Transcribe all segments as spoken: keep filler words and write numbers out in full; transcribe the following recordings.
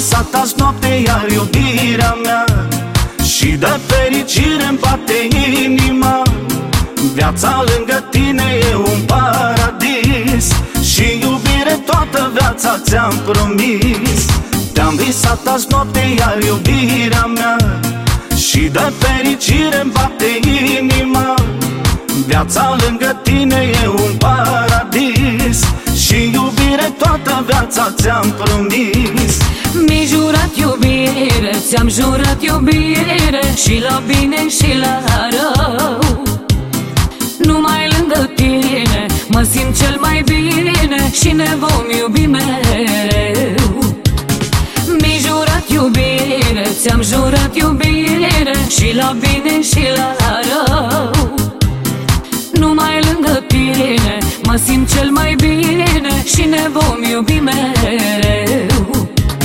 visat azi noapte iar iubirea mea, și de fericire-mi bate inima. Viața lângă tine e un paradis, și iubire toată viața ți-am promis. Te-am visat azi noapte iar iubirea mea, și de fericire-mi bate inima. Viața lângă tine e un paradis, și iubire toată viața ți-am promis. Mi-ai jurat iubire, ți-am jurat iubire, și la bine și la rău. Numai lângă tine mă simt cel mai bine, și ne vom iubi mereu. Mi-ai jurat iubire, ți-am jurat iubire, și la bine și la rău. Numai lângă tine mă simt cel mai bine, și ne vom iubi mereu.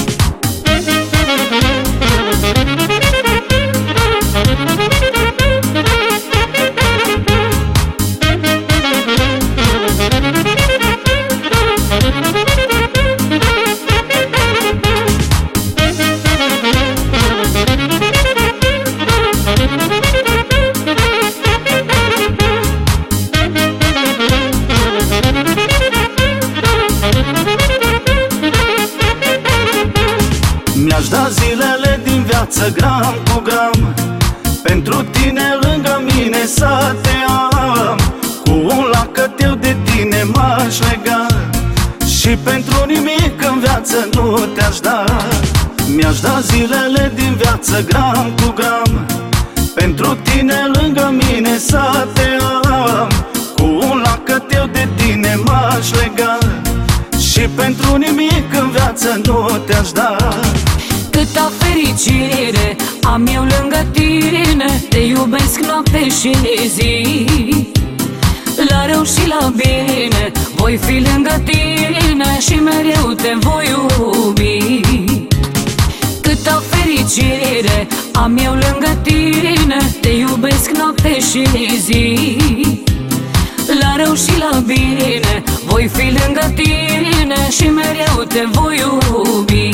Mi-aș da zilele din viață gram cu gram, pentru tine lângă mine să te am. Cu un lacăteu de tine m-aș lega, și pentru nimic în viață nu te-aș da. Mi-aș da zilele din viață gram cu gram, pentru tine lângă mine să te am. Cu un lacăteu de tine m-aș lega, și pentru nimic în viață nu te-aș da. Câta fericire am eu lângă tine, te iubesc noapte și zi. La rău și la bine voi fi lângă tine, și mereu te voi iubi. Câta fericire am eu lângă tine, te iubesc noapte și zi. La rău și la bine voi fi lângă tine, și mereu te voi iubi.